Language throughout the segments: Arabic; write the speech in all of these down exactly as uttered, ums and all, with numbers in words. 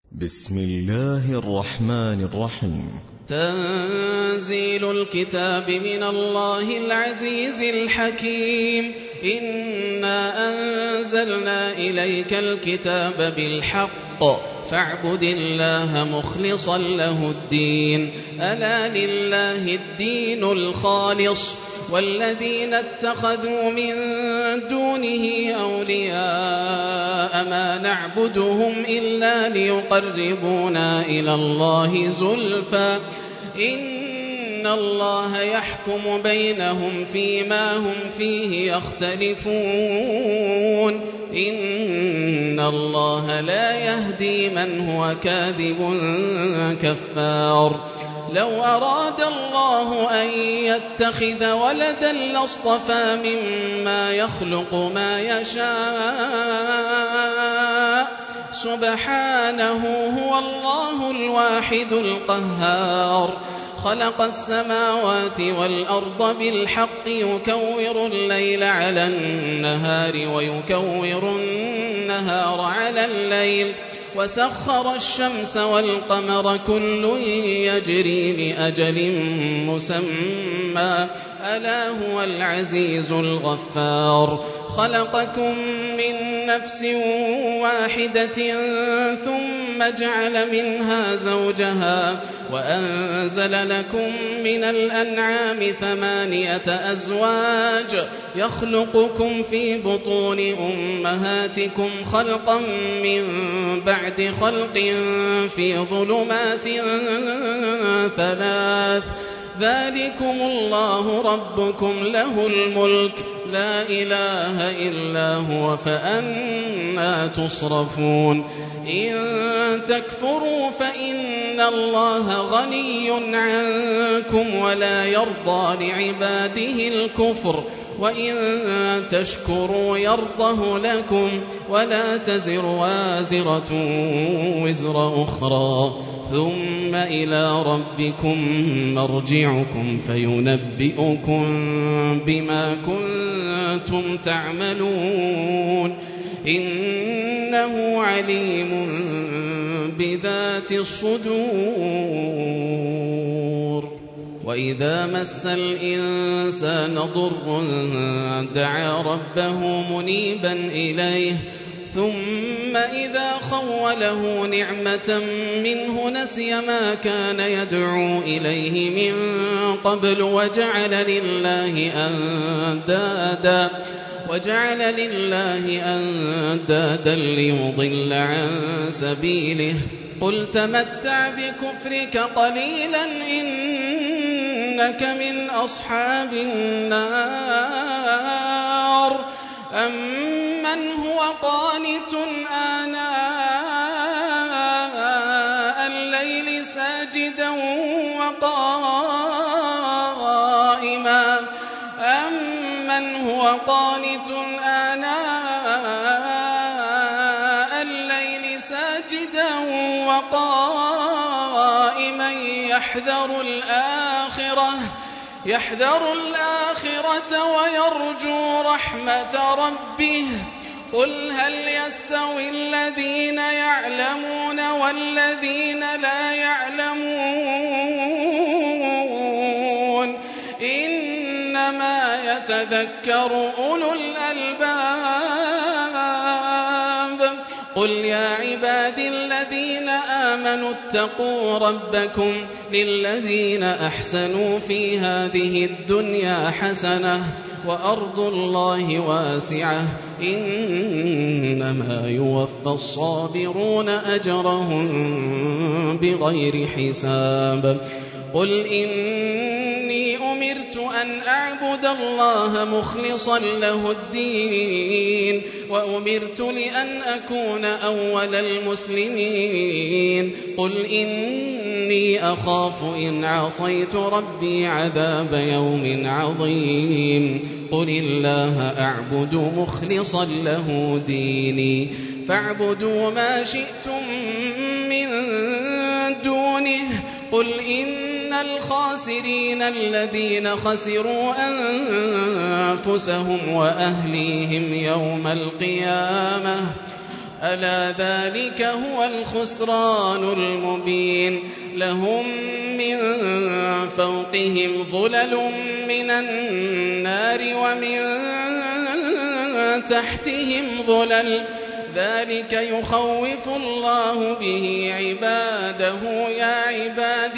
بسم الله الرحمن الرحيم. تنزيل الكتاب من الله العزيز الحكيم. إنا أنزلنا إليك الكتاب بالحق فاعبد الله مخلصا له الدين. ألا لله الدين الخالص والذين اتخذوا من دونه أولياء ما نعبدهم إلا ليقربونا إلى الله زلفى إن الله يحكم بينهم فيما هم فيه يختلفون. إن الله لا يهدي من هو كاذب كفار. لو أراد الله أن يتخذ ولدا لاصطفى مما يخلق ما يشاء سبحانه هو الله الواحد القهار. خلق السماوات والأرض بالحق يكور الليل على النهار ويكور النهار على الليل وسخر الشمس والقمر كل يجري لأجل مسمى ألا هو العزيز الغفار. خلقكم من نفس واحدة ثم جعل منها زوجها وأنزل لكم من الأنعام ثمانية أزواج يخلقكم في بطون أمهاتكم خلقا من بعد خلق في ظلمات ثلاث ذلكم الله ربكم له الملك لا إله إلا هو فأنى تصرفون. إن تكفروا فإن الله غني عنكم ولا يرضى لعباده الكفر وإن تشكروا يرضه لكم ولا تزر وازرة وزر أخرى ثم إلى ربكم مرجعكم فينبئكم بما كنتم تعملون إنه عليم بذات الصدور. وإذا مس الإنسان ضر دعا ربه منيبا إليه ثم إذا خوله نعمة منه نسي ما كان يدعو إليه من قبل وجعل لله أندادا وجعل لله أندادا ليضل عن سبيله. قل تمتع بكفرك قليلا إنك من أصحاب النار. أمن هو قانت آناء الليل ساجدا وقائما أمن هو قانت آناء الليل ساجدا وقائما يحذر الآخرة يحذر الآخرة ويرجو رحمة ربه. قل هل يستوي الذين يعلمون والذين لا يعلمون إنما يتذكر أولو الألباب. قل يا عبادي الذين آمنوا اتقوا ربكم للذين أحسنوا في هذه الدنيا حسنة وأرض الله واسعة إنما يوفى الصابرون أجرهم بغير حساب. قل إني أمرت أن أعبد الله مخلصا له الدين وأمرت لأن أكون أول المسلمين. قل إني أخاف إن عصيت ربي عذاب يوم عظيم. قل الله أعبد مخلصا له ديني فاعبدوا ما شئتم من دونه. قل إن الخاسرين الذين خسروا أنفسهم وأهليهم يوم القيامة ألا ذلك هو الخسران المبين لهم من فوقهم ظلل من النار ومن تحتهم ظلل ذلك يخوف الله به عباده يا عباد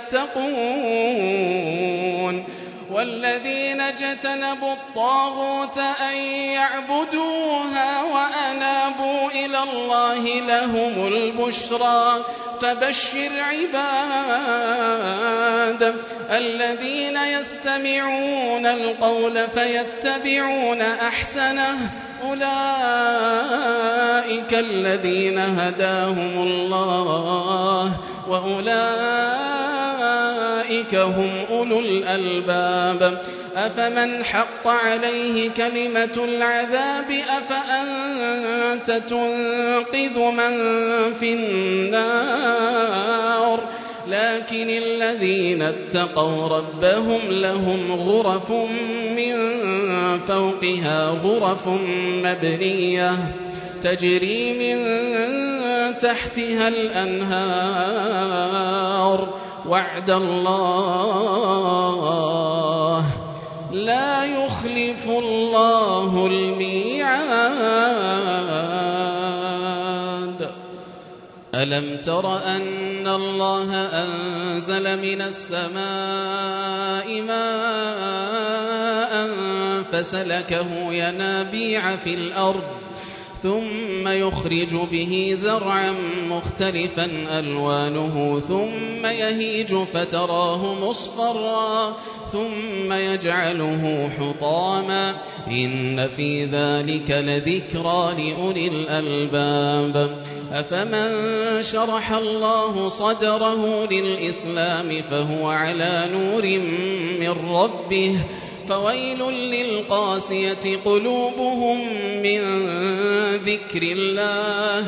فاتقون والذين اجتنبوا الطاغوت أن يعبدوها وأنابوا إلى الله لهم البشرى فبشر عباد الذين يستمعون القول فيتبعون أحسنه أولئك الذين هداهم الله وأولئك هم أولو الألباب أفمن حق عليه كلمة العذاب أفأنت تنقذ من في النار لكن الذين اتقوا ربهم لهم غرف من فوقها غرف مبنية تجري من تحتها الأنهار وعد الله لا يخلف الله الميعاد ألم تر أن الله أنزل من السماء ماء فسلكه ينابيع في الأرض ثم يخرج به زرعا مختلفا ألوانه ثم يهيج فتراه مصفرا ثم يجعله حطاما إن في ذلك لذكرى لأولي الألباب أفمن شرح الله صدره للإسلام فهو على نور من ربه فويل للقاسية قلوبهم من ذكر الله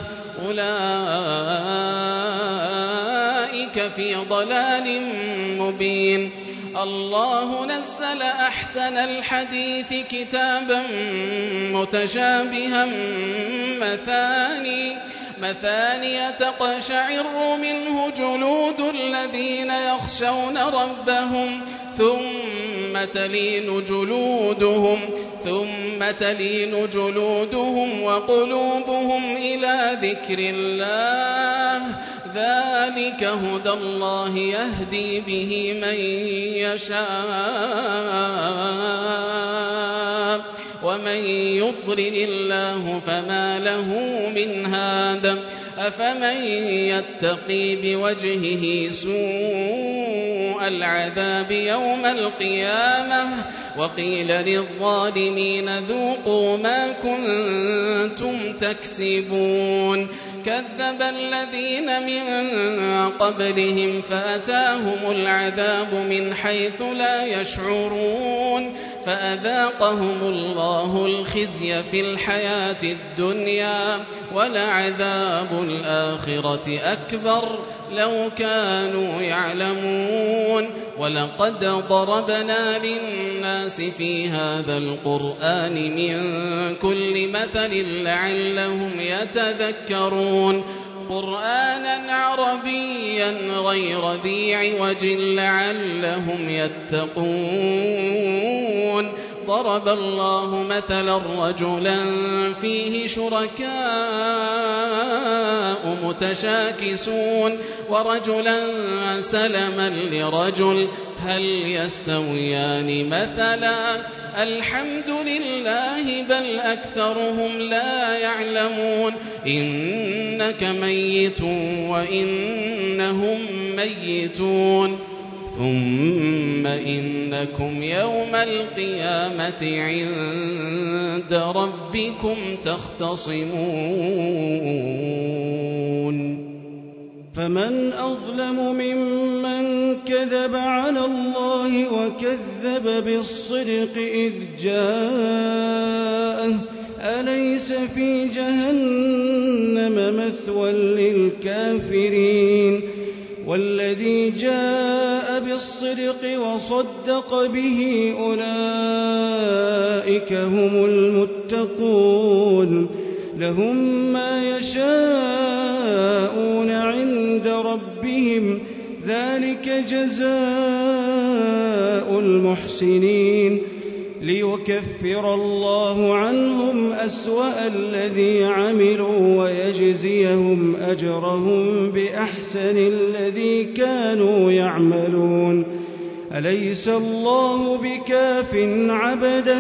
أولئك في ضلال مبين الله نزل أحسن الحديث كتابا متشابها مثاني مثانية تقشعر منه جلود الذين يخشون ربهم ثم تلين جلودهم ثم تلين جلودهم وقلوبهم إلى ذكر الله ذلك هدى الله يهدي به من يشاء ومن يضلل الله فما له من هاد أفمن يتقي بوجهه سوء العذاب يوم القيامة وقيل للظالمين ذوقوا ما كنتم تكسبون كذب الذين من قبلهم فأتاهم العذاب من حيث لا يشعرون فأذاقهم الله الخزي في الحياة الدنيا ولعذاب الآخرة أكبر لو كانوا يعلمون ولقد ضربنا للناس في هذا القرآن من كل مثل لعلهم يتذكرون قرآنا عربيا غير ذي عوج لعلهم يتقون ضرب الله مثلا رجلا فيه شركاء متشاكسون ورجلا سلما لرجل هل يستويان مثلا الحمد لله بل أكثرهم لا يعلمون إنك ميت وإنهم ميتون ثم إنكم يوم القيامة عند ربكم تختصمون فمن أظلم ممن كذب على الله وكذب بالصدق إذ جاءه أليس في جهنم مثوى للكافرين والذي جاء بالصدق وصدق به أولئك هم المتقون لهم ما يشاءون عند ربهم ذلك جزاء المحسنين ليكفر الله عنهم أسوأ الذي عملوا ويجزيهم أجرهم بأحسن الذي كانوا يعملون أليس الله بكاف عبده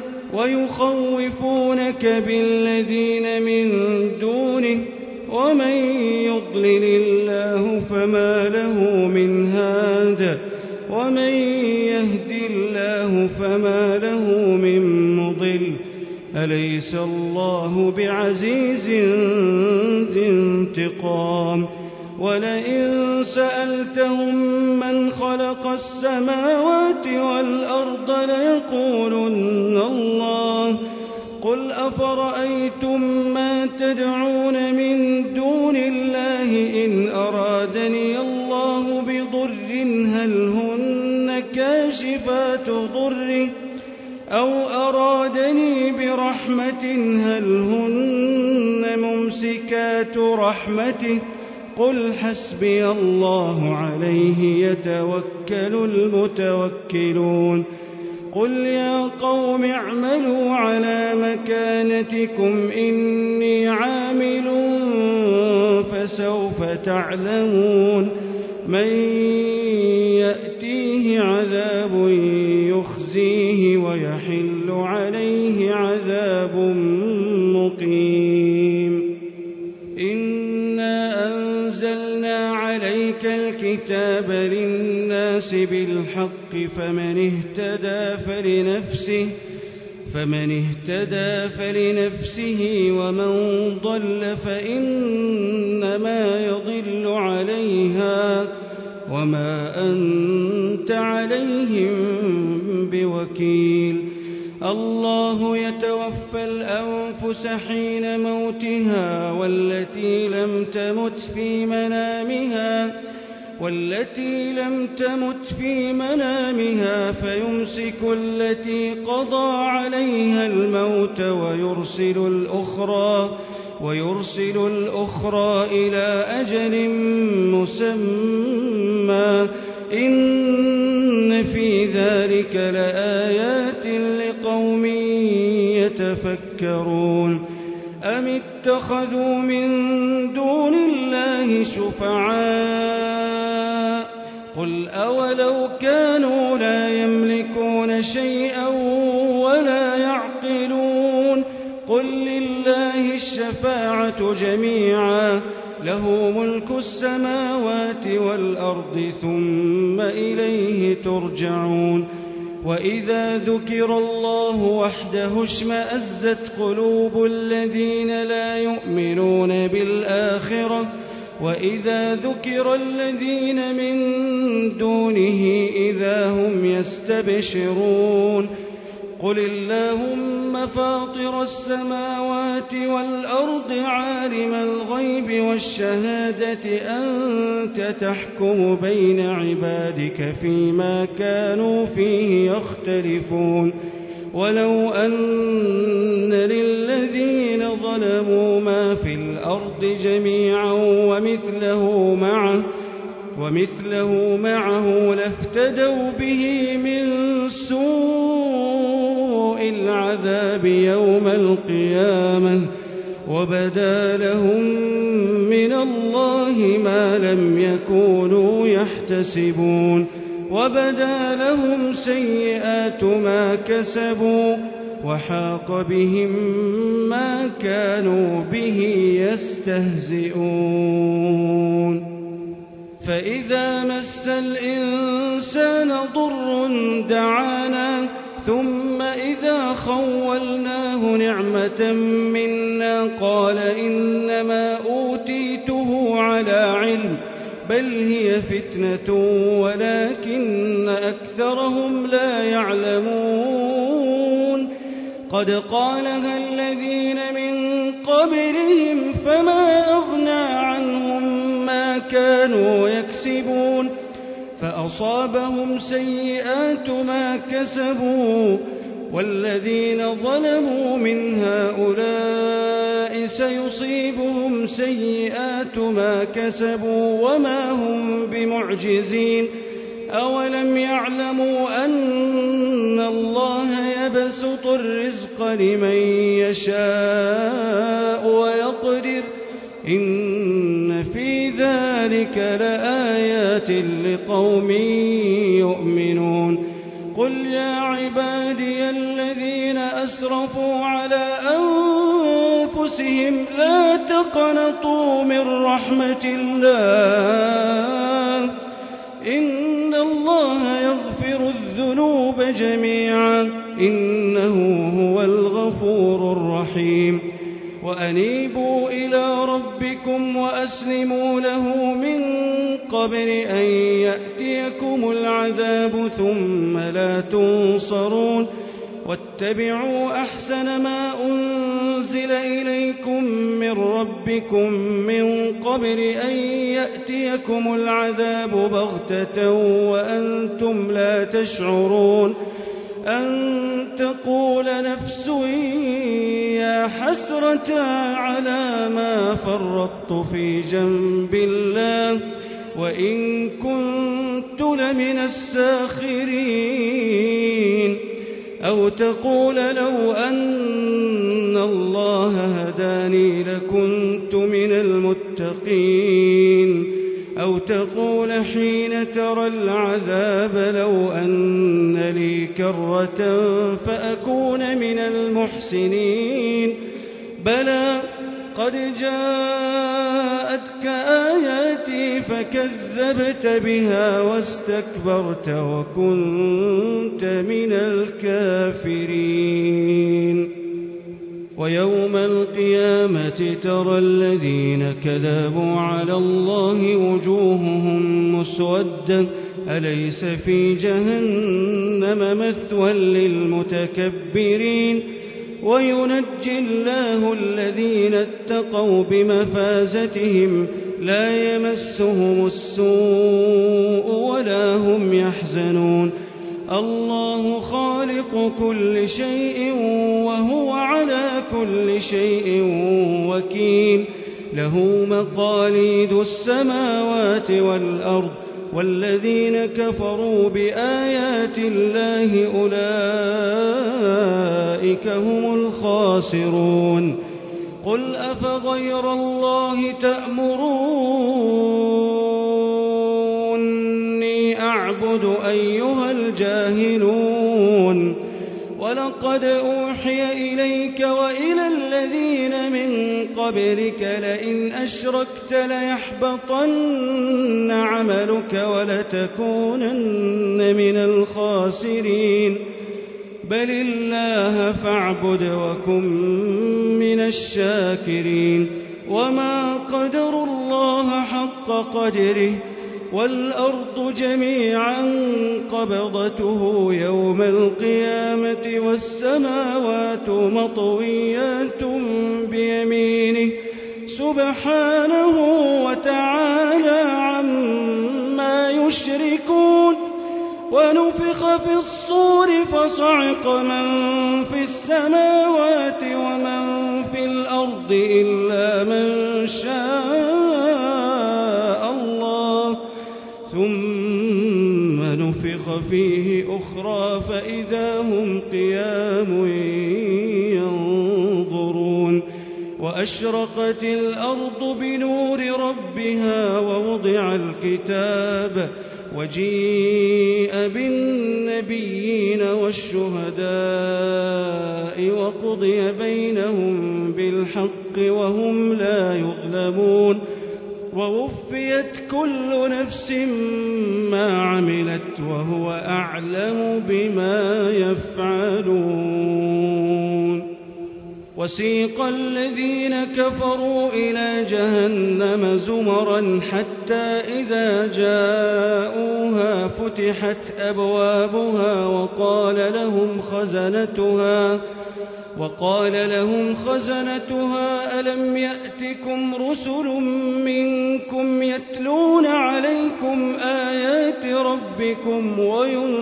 ويخوفونك بالذين من دونه ومن يضلل الله فما له من هاد ومن يهد الله فما له من مضل أليس الله بعزيز ذي انتقام ولئن سألتهم من خلق السماوات والأرض ليقولن الله قل أفرأيتم ما تدعون من دون الله إن أرادني الله بضر هل هن كاشفات ضره أو أرادني برحمة هل هن ممسكات رحمته قل حسبي الله عليه يتوكل المتوكلون قل يا قوم اعملوا على مكانتكم إني عامل فسوف تعلمون من يأتيه عذاب يخزيه ويحل عليه عذاب مقيم إنا أنزلنا عليك الكتاب للناس بالحق فمن اهتدى فلنفسه فمن اهتدى فلنفسه ومن ضل فإنما يضل عليها وما أنت عليهم بوكيل الله يتوفى الأنفس حين موتها والتي لم تمت في منامها والتي لم تمت في منامها فيمسك التي قضى عليها الموت ويرسل الأخرى ويرسل الأخرى إلى أجل مسمى إن في ذلك لآيات لقوم يتفكرون أم اتخذوا من دون الله شفعاء قل أولو كانوا لا يملكون شيئا ولا يعقلون قل لله الشفاعة جميعا له ملك السماوات والأرض ثم إليه ترجعون وإذا ذكر الله وحده اشمأزت قلوب الذين لا يؤمنون بالآخرة وإذا ذكر الذين من دونه إذا هم يستبشرون قل اللهم فاطر السماوات والأرض عالم الغيب والشهادة أنت تحكم بين عبادك فيما كانوا فيه يختلفون ولو أن للذين ظلموا ما في الأرض جميعا ومثله معه ومثله معه لافتدوا به من سوء العذاب يوم القيامة وبدا لهم من الله ما لم يكونوا يحتسبون وبدا لهم سيئات ما كسبوا وحاق بهم ما كانوا به يستهزئون فإذا مس الإنسان ضر دعانا ثم إذا خولناه نعمة منا قال إنما أوتيته على علم بل هي فتنة ولكن أكثرهم لا يعلمون قد قالها الذين من قبلهم فما أغنى عنهم ما كانوا يكسبون فأصابهم سيئات ما كسبوا والذين ظلموا من هؤلاء هؤلاء سيصيبهم سيئات ما كسبوا وما هم بمعجزين أولم يعلموا أن الله يبسط الرزق لمن يشاء ويقدر إن في ذلك لآيات لقوم يؤمنون قل يا عبادي الذين أسرفوا على أنفسهم لا تقنطوا من رحمة الله إن الله يغفر الذنوب جميعا إنه هو الغفور الرحيم وأنيبوا إلى ربكم وأسلموا له من قبل أن يأتيكم العذاب ثم لا تنصرون واتبعوا أحسن ما أنزل إليكم من ربكم من قبل أن يأتيكم العذاب بغتة وأنتم لا تشعرون أن تقول نفس يا حسرة على ما فرطت في جنب الله وإن كنت لمن الساخرين أو تقول لو أن الله هداني لكنت من المتقين أو تقول حين ترى العذاب لو أن لي كرة فأكون من المحسنين بلى قد جاءتك آياتي فكذبت بها واستكبرت وكنت من الكافرين ويوم القيامة ترى الذين كذبوا على الله وجوههم مسودة أليس في جهنم مثوى للمتكبرين وينجي الله الذين اتقوا بمفازتهم لا يمسهم السوء ولا هم يحزنون الله خالق كل شيء وهو على كل شيء وكيل له مقاليد السماوات والأرض والذين كفروا بآيات الله أولئك هم الخاسرون قل أفغير الله تأمروني أعبد أيها الجاهلون ولقد أوحي إليك وإلى الذين من قبلك لئن أشركت ليحبطن عملك ولتكونن من الخاسرين بل الله فاعبد وكن من الشاكرين وما قدر الله حق قدره والأرض جميعا قبضته يوم القيامة والسماوات مطويات بيمينه سبحانه وتعالى عما يشركون ونفخ في الصور فصعق من في السماوات ومن في الأرض إلا من شاء الله ثم نفخ فيه أخرى فإذا هم قيام ينظرون وأشرقت الأرض بنور ربها ووضع الكتاب وجيء بالنبيين والشهداء وقضي بينهم بالحق وهم لا يظلمون ووفيت كل نفس ما عملت وهو أعلم بما يفعلون وسيق الذين كفروا إلى جهنم زمرا حتى إذا جاءوها فتحت أبوابها وقال لهم خزنتها وقال لهم خزنتها ألم يأتكم رسل منكم يتلون عليكم آيات ربكم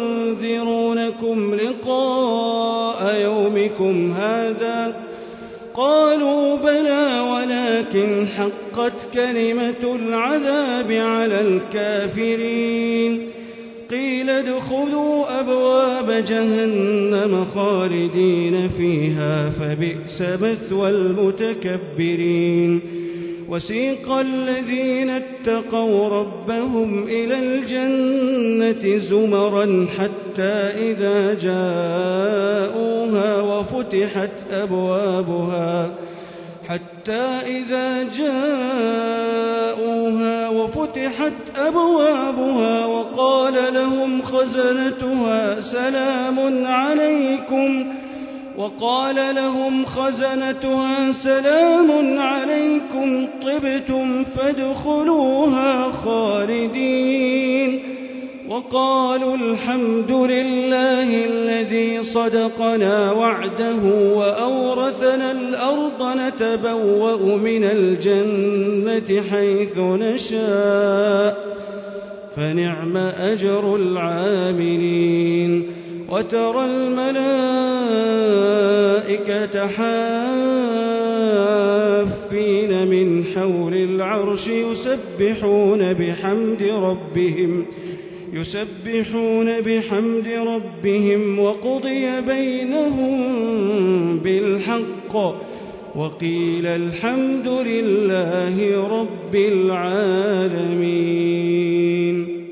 وينذرونكم لقاء يومكم هذا قالوا بلى ولكن حقت كلمة العذاب على الكافرين قيل ادخلوا أبواب جهنم خالدين فيها فبئس مثوى المتكبرين وسيق الذين اتقوا ربهم إلى الجنة زمرا حتى إذا جاءوها وفتحت أبوابها حتى إذا جاءوها وفتحت أبوابها وقال لهم خزنتها سلام عليكم وقال لهم خزنتها سلام عليكم طبتم فادخلوها خالدين وقالوا الحمد لله الذي صدقنا وعده وأورثنا الأرض نتبوأ من الجنة حيث نشاء فنعم أجر العاملين وترى الملائكة حافين من حول العرش يسبحون بحمد ربهم يسبحون بحمد ربهم وقضي بينهم بالحق وقيل الحمد لله رب العالمين.